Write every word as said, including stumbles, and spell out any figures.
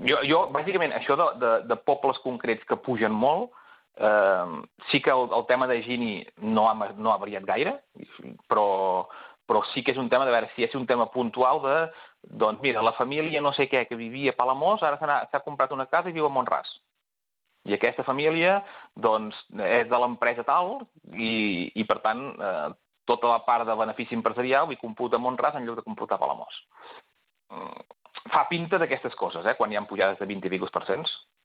Jo, jo bàsicament, això de, de, de pobles concrets que pugen molt, eh, sí que el, el tema de Gini no ha, no ha variat gaire, però, però sí que és un tema de veure si és un tema puntual de, doncs mira, la família no sé què que vivia a Palamós ara s'ha comprat una casa i viu a Mont-ras. I aquesta família, doncs, és de l'empresa tal i, i per tant, eh, tota la part de benefici empresarial li computa a Mont-ras en lloc de computar a Palamós. Fa pinta d'aquestes coses, eh, quan hi ha pujades de vint i escaig per cents.